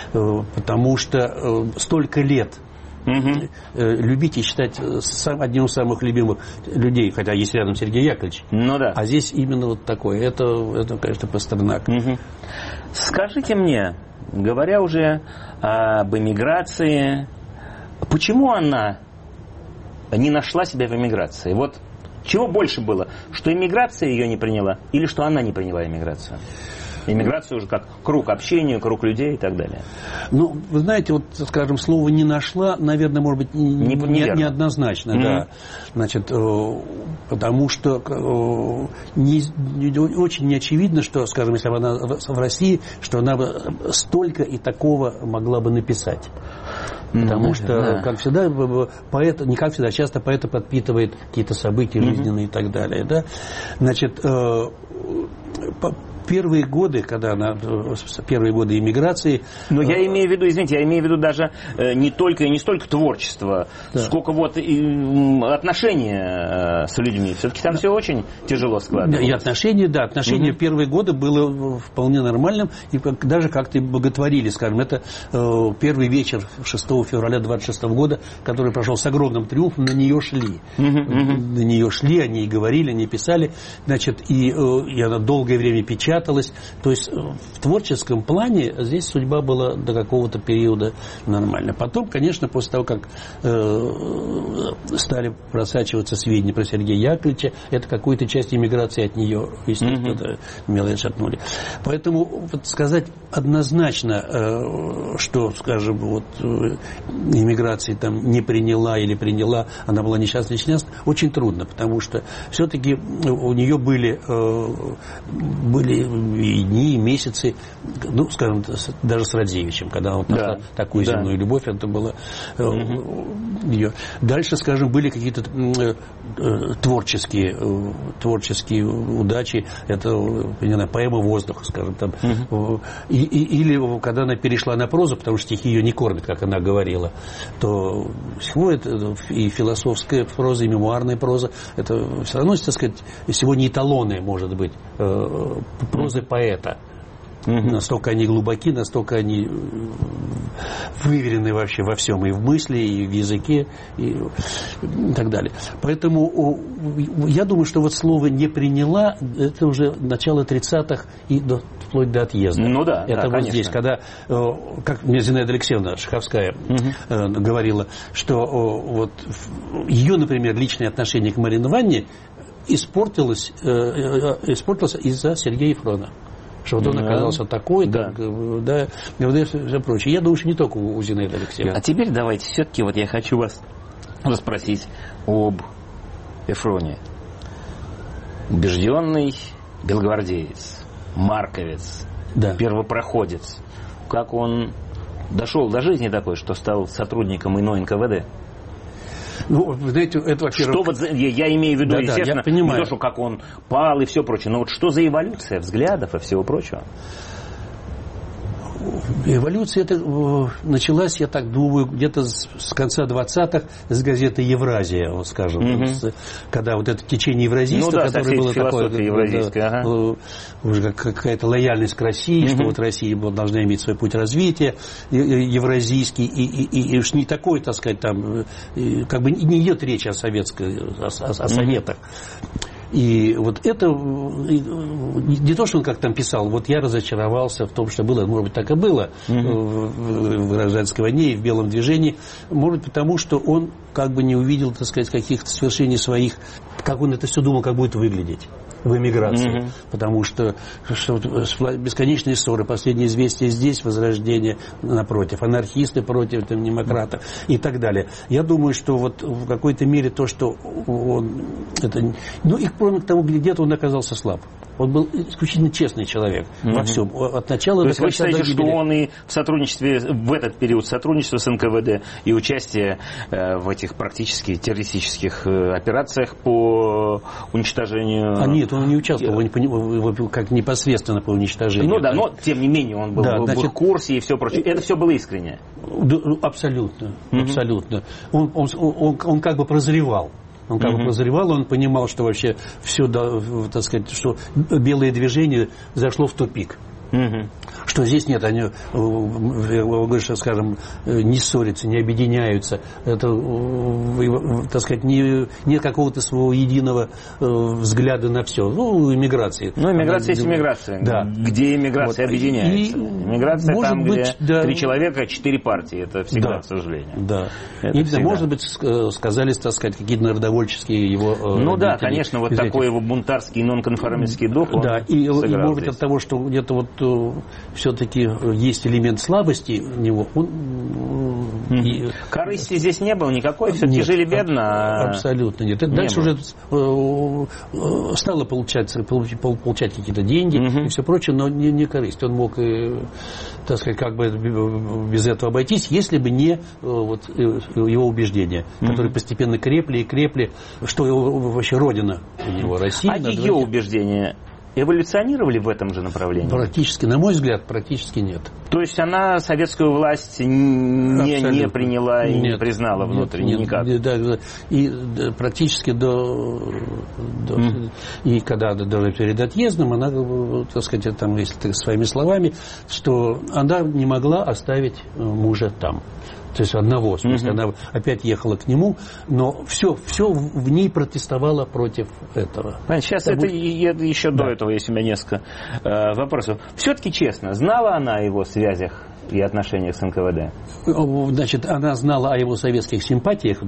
Потому что столько лет любить и считать одним из самых любимых людей, хотя есть рядом Сергей Яковлевич. Ну да. А здесь именно вот такое. Это конечно, Пастернак. Скажите мне, говоря уже об эмиграции, почему она не нашла себя в эмиграции? Вот чего больше было? Что эмиграция ее не приняла или что она не приняла эмиграцию? Эмиграция уже как круг общения, круг людей и так далее. Ну, вы знаете, вот, скажем, слово «не нашла», наверное, может быть, неоднозначно, да. Значит, потому что очень неочевидно, что, скажем, если бы она в России, что она бы столько и такого могла бы написать. Потому что, как всегда, поэт, не как всегда, часто поэта подпитывает какие-то события жизненные и так далее. Да? Значит, первые годы, первые годы эмиграции... Но я имею в виду, извините, я имею в виду даже не столько творчество, сколько вот отношения с людьми. Все-таки там все очень тяжело складывалось. И отношения в первые годы было вполне нормальным, и даже как-то боготворили, скажем. Это первый вечер 6 февраля 26 года, который прошел с огромным триумфом, на нее шли. На нее шли, они и говорили, они писали, значит, и она долгое время печаталась. То есть в творческом плане здесь судьба была до какого-то периода нормальная. Потом, конечно, после того, как стали просачиваться сведения про Сергея Яковлевича, это какую-то часть эмиграции от нее, естественно, мелко отшатнули. Поэтому вот сказать однозначно, что, скажем, вот эмиграция там не приняла или приняла, она была несчастной, очень трудно, потому что все-таки у нее были и дни, и месяцы, ну, скажем, даже с Радзевичем, когда он нашла такую земную любовь, это было ее. Дальше, скажем, были какие-то творческие удачи, это, не знаю, поэма «Воздух», скажем, там, или когда она перешла на прозу, потому что стихи ее не кормят, как она говорила, то всего это и философская проза, и мемуарная проза, это все равно, так сказать, сегодня эталоны, может быть, прозы поэта. Настолько они глубоки, настолько они выверены вообще во всем, и в мысли, и в языке, и так далее. Поэтому я думаю, что вот слово «не приняла» это уже начало 30-х и вплоть до отъезда. Ну да, это вот конечно. здесь, когда, как мне Зинаида Алексеевна Шаховская говорила, что вот ее, например, личное отношение к Марине Ивановне испортилось из-за Сергея Ефрона. Что вот он оказался такой, и все прочее. Я думаю, что не только у Зинаиды Алексеевны. А теперь давайте все-таки вот я хочу вас расспросить об Ефроне. Убежденный белогвардеец, марковец, первопроходец. Как он дошел до жизни такой, что стал сотрудником иной НКВД? Ну, вы знаете, это, во-первых... Что вот, я имею в виду, естественно, не то, что как он пал и все прочее, но вот что за эволюция взглядов и всего прочего? Эволюция это началась, я так думаю, где-то с конца 20-х с газеты «Евразия», вот скажем, когда вот это течение евразийства, которое было такое, уже какая-то лояльность к России, что вот Россия должна иметь свой путь развития евразийский, и уж не такой, так сказать, там, как бы не идет речь о советах. И вот это не то, что он как там писал, вот я разочаровался в том, что было, может быть, так и было в гражданской войне и в белом движении, может быть, потому что он как бы не увидел, так сказать, каких-то свершений своих, как он это все думал, как будет выглядеть в эмиграции. Потому что бесконечные ссоры, последние известия здесь, возрождение напротив, анархисты против там, демократов и так далее. Я думаю, что вот в какой-то мере то, что он... Это, ну и кроме того, где-то он оказался слаб. Он был исключительно честный человек во всем. От начала до конца. То есть вы считаете, что он и в сотрудничестве, в этот период сотрудничества с НКВД и участие в этих практически террористических операциях по уничтожению... Нет, он не участвовал как непосредственно по уничтожению. Ну да, но тем не менее он был в курсе и все прочее. Это все было искренне? Абсолютно. Абсолютно. Он как бы прозревал. Он как бы прозревал, он понимал, что вообще все, так сказать, что белое движение зашло в тупик. Что здесь нет, они, скажем, не ссорятся, не объединяются. Это, так сказать, нет какого-то своего единого взгляда на все. Ну, иммиграции. Ну, иммиграция есть иммиграция. Да. Где иммиграция объединяется. Иммиграция там, где 3 человека, 4 партии. Это всегда, к сожалению. Да. И, может быть, сказались, так сказать, какие-то народовольческие его... Ну да, конечно, вот такой его бунтарский, нонконформистский дух. Да, и может быть от того, что где-то вот все-таки есть элемент слабости у него, корысти здесь не было никакой, все-таки жили бедно. Абсолютно нет. Это дальше уже стало получать какие-то деньги и все прочее, но не корысть. Он мог, так сказать, как бы без этого обойтись, если бы не его убеждения, которые постепенно крепли и крепли, что вообще родина у него, Россия. А ее убеждения эволюционировали в этом же направлении? Практически, на мой взгляд, практически нет. То есть она советскую власть не приняла и не признала внутренне никак? Да, и практически и когда даже перед отъездом, она, так сказать, там, если своими словами, что она не могла оставить мужа там. То есть одного, в смысле, она опять ехала к нему, но все в ней протестовало против этого. Сейчас еще до этого есть у меня несколько вопросов. Все-таки честно, знала она о его связях и отношениях с НКВД? Значит, она знала о его советских симпатиях,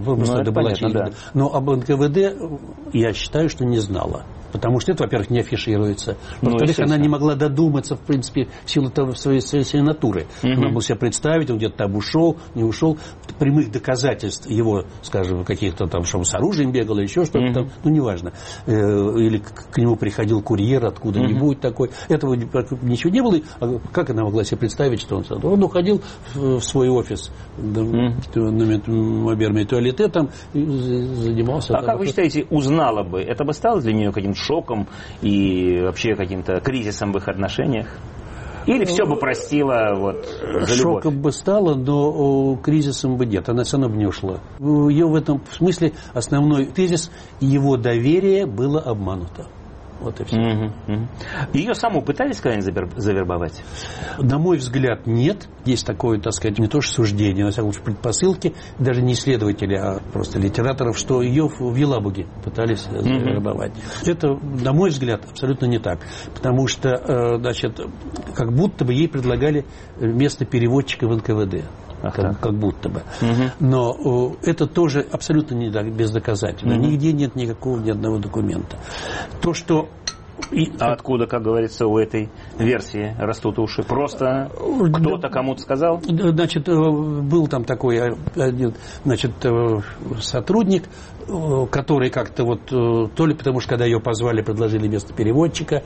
но об НКВД я считаю, что не знала. Потому что это, во-первых, не афишируется. Во-вторых, она не могла додуматься, в принципе, в силу своей натуры. Она могла себе представить, он где-то там ушел, не ушел. Прямых доказательств его, скажем, каких-то там, что он с оружием бегал или еще что-то там, неважно. Или к нему приходил курьер откуда-нибудь такой. Этого ничего не было. Как она могла себе представить, что он уходил в свой офис на Моберме туалете там и занимался. А как вы считаете, узнала бы, это бы стало для нее каким-то шоком и вообще каким-то кризисом в их отношениях? Или все бы простила за любовь? Шоком бы стало, но кризисом бы нет. Она все равно бы не ушла. Ее в этом смысле основной тезис: его доверие было обмануто. Вот и все. Ее саму пытались когда-нибудь завербовать? На мой взгляд, нет. Есть такое, так сказать, не то что суждение, но, во всяком случае, предпосылки, даже не исследователей, а просто литераторов, что ее в Елабуге пытались завербовать. Это, на мой взгляд, абсолютно не так. Потому что, значит, как будто бы ей предлагали место переводчика в НКВД. Как будто бы. Но это тоже абсолютно бездоказательно. Нигде нет ни одного документа. То, что... А откуда, как говорится, у этой версии растут уши? Просто кто-то кому-то сказал? Значит, был там такой один, значит, сотрудник, который как-то то ли потому, что когда ее позвали, предложили место переводчика,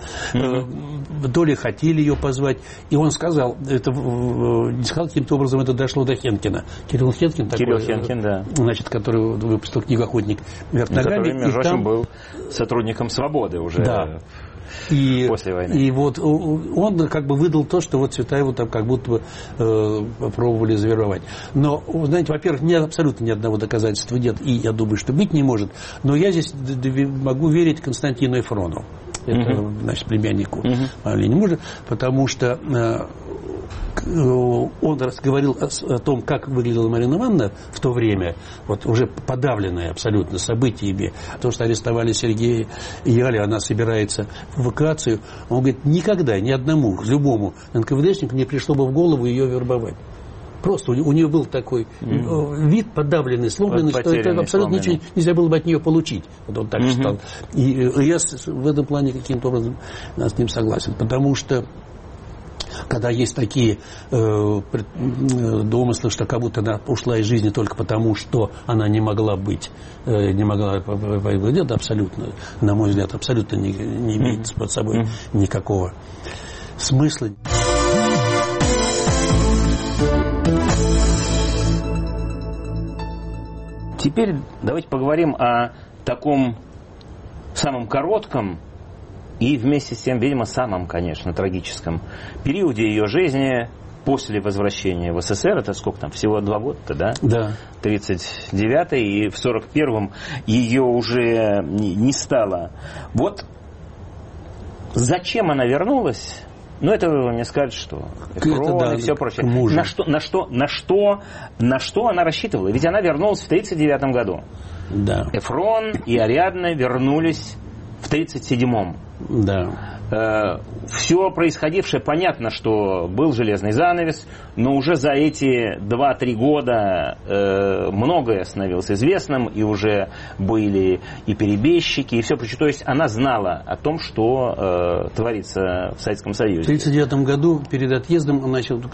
то ли хотели ее позвать, и он сказал, не сказал, каким-то образом это дошло до Хенкина. Кирилл Хенкин такой, Хенкин, да. Значит, который выпустил книгу «Охотник вверх ногами». Который, между прочим, был сотрудником «Свободы» уже. Да. После войны. И он как бы выдал то, что Цветаеву там как будто бы попробовали завербовать. Но, знаете, во-первых, абсолютно ни одного доказательства нет, и я думаю, что быть не может. Но я здесь могу верить Константину Эфрону, это, значит, племяннику Ленина мужа, потому что он говорил о том, как выглядела Марина Ивановна в то время, уже подавленная абсолютно событиями, то, что арестовали Сергея и Галя, она собирается в эвакуацию. Он говорит, никогда ни одному, любому НКВДшнику не пришло бы в голову ее вербовать. Просто у нее был такой вид подавленный, сломленный, что это абсолютно ничего нельзя было бы от нее получить. Он так считал. И я в этом плане каким-то образом с ним согласен. Потому что когда есть такие домыслы, что как будто она ушла из жизни только потому, что она не могла быть, это абсолютно, на мой взгляд, абсолютно не имеет под собой никакого смысла. Теперь давайте поговорим о таком самом коротком и вместе с тем, видимо, самом, конечно, трагическом периоде ее жизни после возвращения в СССР. Это сколько там, всего 2 года-то, да? Да. 39-й, и в 41-м ее уже не стало. Зачем она вернулась? Это вы мне скажете, что Эфрон и все прочее. На что она рассчитывала? Ведь она вернулась в 1939 году. Да. Эфрон и Ариадна вернулись в 1937-м. Да. Все происходившее, понятно, что был железный занавес, но уже за эти 2-3 года многое становилось известным, и уже были и перебежчики, и все прочее. То есть она знала о том, что творится в Советском Союзе. В 1939 году перед отъездом она еще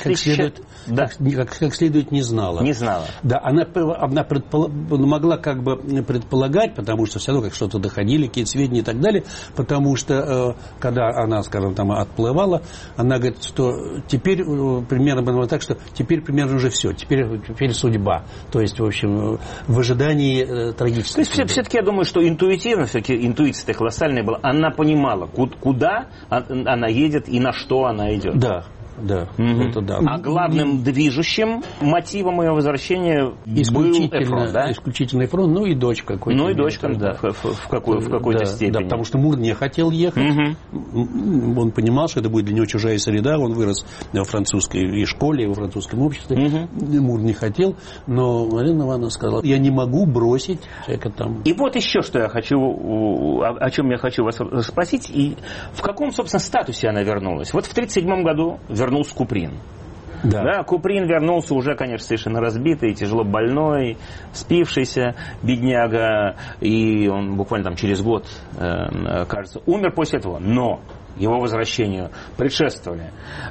как следует не знала. Не знала. Да, она могла как бы предполагать, потому что все равно как что-то доходили, какие-то сведения и так далее, потому что когда она, скажем, там отплывала, она говорит, что теперь примерно было так, что теперь примерно уже все, теперь судьба. То есть, в общем, в ожидании трагической судьбы. То есть, все-таки я думаю, что интуитивно, все-таки интуиция колоссальная была, она понимала, куда она едет и на что она идет. Да. Да, это да. А главным движущим мотивом ее возвращения был фронт, да? Исключительный фронт, ну и дочь какой-то. Ну и дочка, да, в какой-то степени. Да, потому что Мур не хотел ехать. Он понимал, что это будет для него чужая среда. Он вырос во французской школе, во французском обществе. Мур не хотел, но Марина Ивановна сказала, я не могу бросить человека там. И вот еще что я хочу, о чем я хочу вас спросить. И в каком, собственно, статусе она вернулась? Вот в 1937 году вернулся Куприн. Да, Куприн вернулся уже, конечно, совершенно разбитый, тяжело больной, спившийся бедняга, и он буквально там через год, кажется, умер после этого. Но его возвращению предшествовали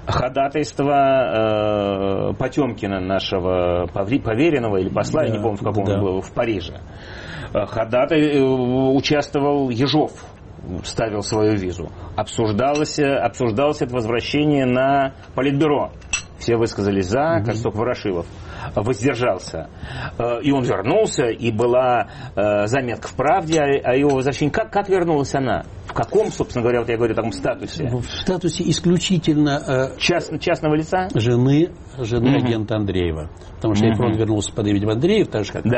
ходатайство Потемкина, нашего поверенного или посла, я не помню, в каком он был, в Париже. Участвовал Ежов, ставил свою визу. Обсуждалось это возвращение на Политбюро. Все высказались за, кажется, только Ворошилов воздержался. И он вернулся, и была заметка в «Правде» о его возвращении. Как вернулась она? В каком, собственно говоря, вот я говорю о таком статусе? В статусе исключительно частного лица? Жены агента Андреева. Потому что фронт вернулся под именем Андреев, так же, как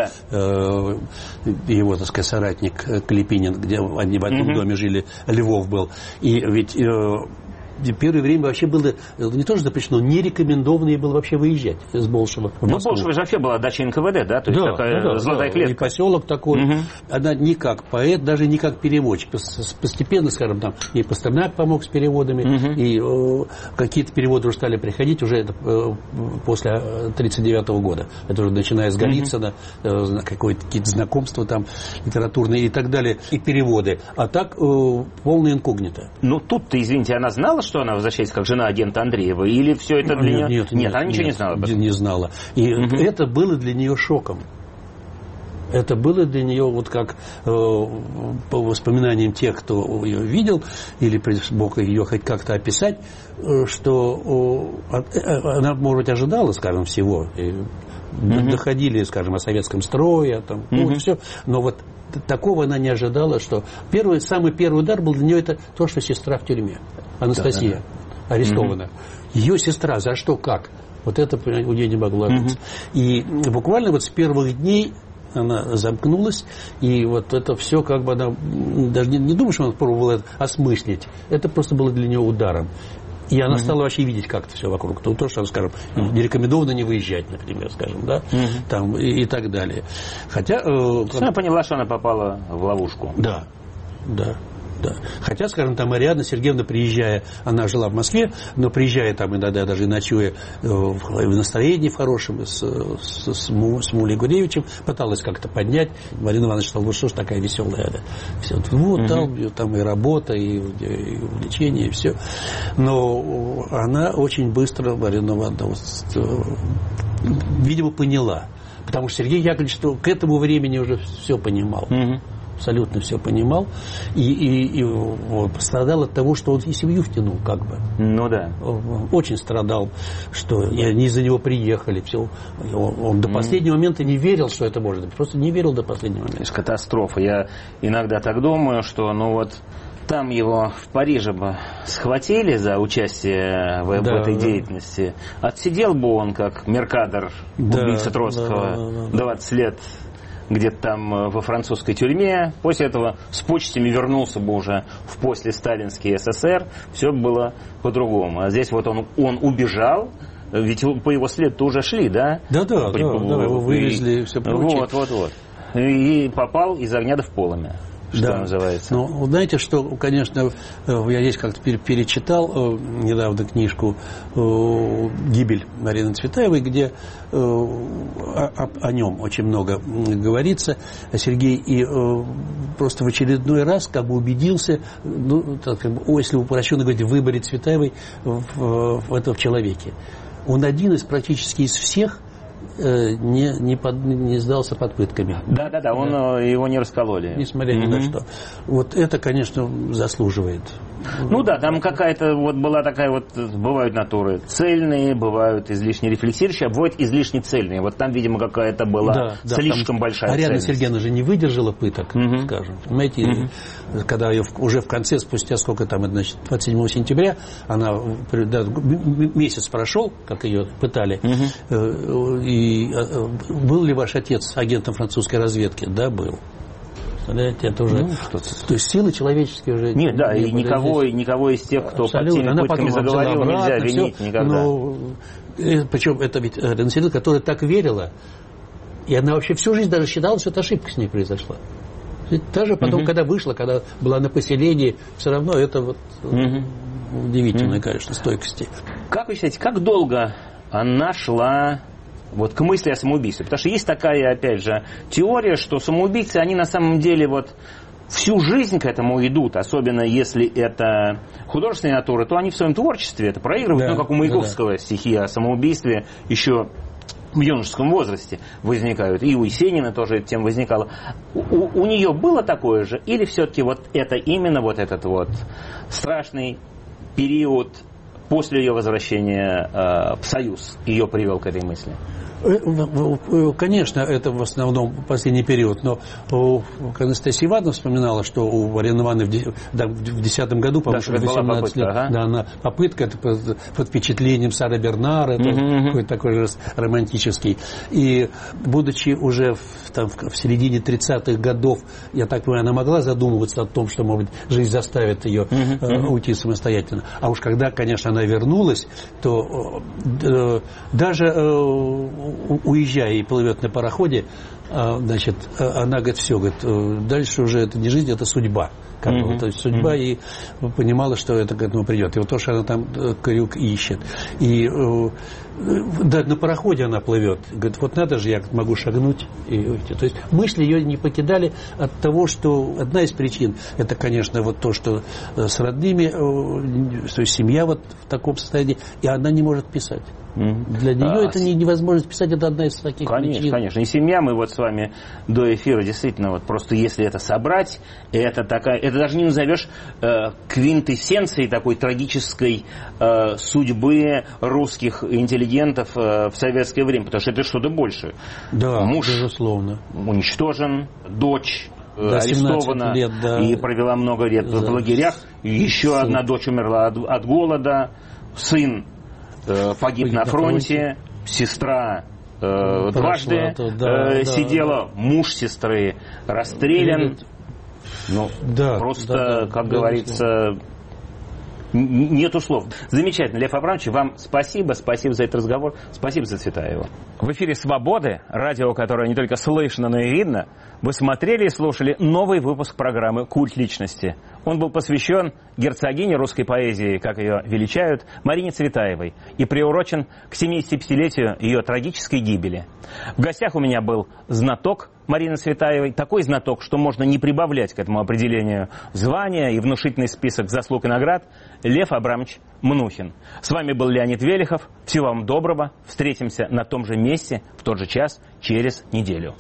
его, так сказать, соратник Клепинин, где они в одном доме жили, Львов был. И ведь в первое время вообще было не то, что запрещено, не рекомендовано было вообще выезжать из Болшева в Москву. Болшево же вообще была дача НКВД, да? То есть такая золотая клетка. И поселок такой. Она не как поэт, даже не как переводчик. Постепенно, скажем, там и Пастернак помог с переводами, и какие-то переводы уже стали приходить уже после 1939 года. Это уже начиная с Голицына, какие-то знакомства там литературные и так далее, и переводы. А так полное инкогнито. Ну тут-то, извините, она знала, что она возвращается как жена агента Андреева? Или все это для нее... Нет, она ничего не знала об этом. Не знала. И это было для нее шоком. Это было для нее, вот как по воспоминаниям тех, кто ее видел, или мог ее хоть как-то описать, что она, может быть, ожидала, скажем, всего. Доходили, скажем, о советском строе, там, все. Но вот такого она не ожидала, что самый первый удар был для нее это то, что сестра в тюрьме. Анастасия арестована. Ее сестра, за что, как? Вот это у нее не могло отбиться. И буквально вот с первых дней она замкнулась, и вот это все как бы она даже не думаю, что она пробовала это осмыслить. Это просто было для нее ударом. И она стала вообще видеть как-то все вокруг. То, что, скажем, не рекомендовано не выезжать, например, скажем, да, там, и так далее. Хотя... Она поняла, что она попала в ловушку. Да. Хотя, скажем, там Ариадна Сергеевна, приезжая, она жила в Москве, но приезжая там иногда даже ночуя в настроении в хорошем с Мулей Гуревичем, пыталась как-то поднять. Марина Ивановна сказала, что ж такая веселая. Все. Вот там и работа, и увлечение, и все. Но она очень быстро, Марина Ивановна, видимо, поняла. Потому что Сергей Яковлевич к этому времени уже все понимал. Абсолютно все понимал. И пострадал от того, что он и семью втянул, как бы. Ну да. Очень страдал, что они из-за него приехали. Все. Он до последнего момента не верил, что это может быть. Просто не верил до последнего момента. Это катастрофа. Я иногда так думаю, что там его в Париже бы схватили за участие в этой деятельности. Отсидел бы он, как Меркадор, убийца Троцкого, 20 лет где-то там во французской тюрьме. После этого с почестями вернулся бы уже в послесталинский СССР. Все было по-другому. А здесь вот он убежал. Ведь по его следу уже шли, да? Да, вывезли и все прочее. Вот. И попал из огня в полымя. что называется. Ну, знаете, что, конечно, я здесь как-то перечитал недавно книжку «Гибель» Марины Цветаевой, где о нем очень много говорится, о Сергее, и просто в очередной раз как бы убедился, ну, так, как бы, если упрощенно говорить, в выборе Цветаевой в этом человеке. Он один из практически из всех не сдался под пытками. Да, его не раскололи. Несмотря ни на что. Вот это, конечно, заслуживает. Ну да, там какая-то вот была такая вот, бывают натуры цельные, бывают излишне рефлексирующие, а бывают излишне цельные. Вот там, видимо, какая-то была слишком большая цельность. Ариадна Сергеевна же не выдержала пыток, скажем. Понимаете, когда ее уже в конце, спустя сколько там, значит, 27 сентября, она, месяц прошел, как ее пытали, и был ли ваш отец агентом французской разведки? Да, был. Представляете, это уже... то есть силы человеческие уже... Нет, да, и никого из тех, кто под теми пытками заговорил, нельзя винить никогда. Причем это ведь Ариадна Сергеевна, которая так верила, и она вообще всю жизнь даже считала, что это ошибка с ней произошла. Даже потом, когда вышла, когда была на поселении, все равно это вот удивительная, конечно, стойкости. Как вы считаете, как долго она шла вот к мысли о самоубийстве? Потому что есть такая, опять же, теория, что самоубийцы, они на самом деле вот всю жизнь к этому идут, особенно если это художественные натуры, то они в своем творчестве это проигрывают, как у Маяковского стихи о самоубийстве еще в юношеском возрасте возникают. И у Есенина тоже эта тема возникала. У нее было такое же? Или все-таки вот это именно вот этот вот страшный период после ее возвращения в Союз ее привел к этой мысли? Конечно, это в основном последний период, но Анастасия Ивановна вспоминала, что у Ариадны Ивановны в 2010 году, по-моему, 18 лет, она попытка это под впечатлением Сары Бернара, это какой-то такой же романтический. И будучи уже в середине 30-х годов, я так понимаю, она могла задумываться о том, что, может быть, жизнь заставит ее уйти самостоятельно. А уж когда, конечно, она вернулась, то даже уезжая и плывет на пароходе, значит, она говорит, все, говорит, дальше уже это не жизнь, это судьба. То есть судьба, и понимала, что это к этому придет. И вот то, что она там крюк ищет. И да, на пароходе она плывет. Говорит, вот надо же, я могу шагнуть и уйти. То есть мысли ее не покидали от того, что одна из причин, это, конечно, вот то, что с родными, то есть семья вот в таком состоянии, и она не может писать. Для нее это невозможно писать, это одна из таких причин. Конечно. И семья, мы вот с вами до эфира действительно, вот просто если это собрать, это даже не назовешь квинтэссенцией такой трагической судьбы русских интеллигентов в советское время, потому что это что-то большее. Да, муж безусловно. Уничтожен, дочь арестована лет, и провела много лет в лагерях, и еще одна дочь умерла от голода, сын погиб на фронте, сестра дважды сидела, муж сестры расстрелян. Как говорится, нету слов. Замечательно. Лев Абрамович, вам спасибо за этот разговор, спасибо за Цветаеву. В эфире «Свободы», радио, которое не только слышно, но и видно, вы смотрели и слушали новый выпуск программы «Культ личности». Он был посвящен герцогине русской поэзии, как ее величают, Марине Цветаевой, и приурочен к 75-летию ее трагической гибели. В гостях у меня был знаток Марины Цветаевой, такой знаток, что можно не прибавлять к этому определению звания и внушительный список заслуг и наград, Лев Абрамович Мнухин. С вами был Леонид Велихов. Всего вам доброго. Встретимся на том же месте, в тот же час, через неделю.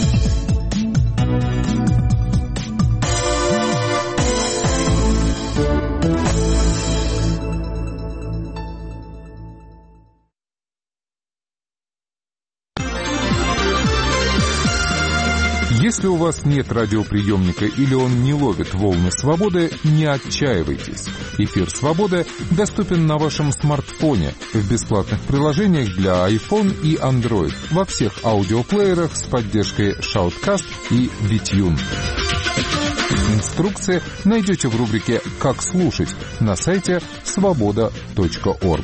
Если у вас нет радиоприемника или он не ловит волны свободы, не отчаивайтесь. Эфир «Свободы» доступен на вашем смартфоне в бесплатных приложениях для iPhone и Android во всех аудиоплеерах с поддержкой Shoutcast и VTune. Инструкции найдете в рубрике «Как слушать» на сайте svoboda.org.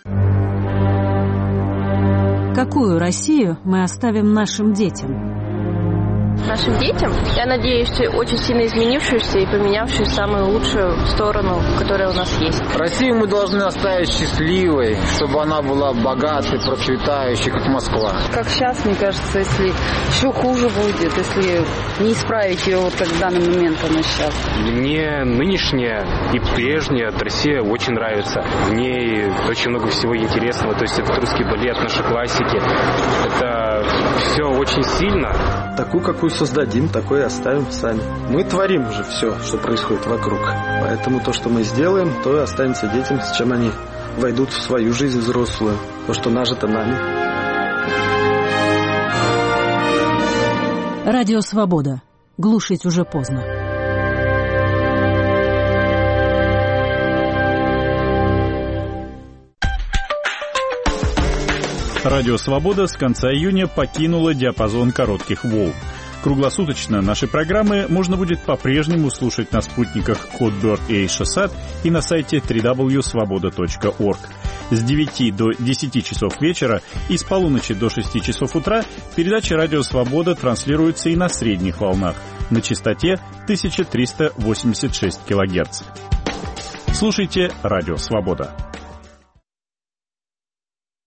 Какую Россию мы оставим нашим детям? нашим детям. Я надеюсь, очень сильно изменившуюся и поменявшуюся в самую лучшую сторону, которая у нас есть. Россию мы должны оставить счастливой, чтобы она была богатой, процветающей, как Москва. Как сейчас, мне кажется, если еще хуже будет, если не исправить ее, вот как в данный момент она сейчас. Мне нынешняя и прежняя Россия очень нравится. В ней очень много всего интересного. То есть это русский балет, наши классики. Это все очень сильно. Такую, какую создадим, такой и оставим сами. Мы творим уже все, что происходит вокруг. Поэтому то, что мы сделаем, то и останется детям, с чем они войдут в свою жизнь взрослую. То, что нажито нами. Радио «Свобода». Глушить уже поздно. Радио «Свобода» с конца июня покинула диапазон коротких волн. Круглосуточно наши программы можно будет по-прежнему слушать на спутниках Hotbird и Eutelsat и на сайте www.svoboda.org. С 9 до 10 часов вечера и с полуночи до 6 часов утра передачи «Радио Свобода» транслируются и на средних волнах на частоте 1386 кГц. Слушайте «Радио Свобода».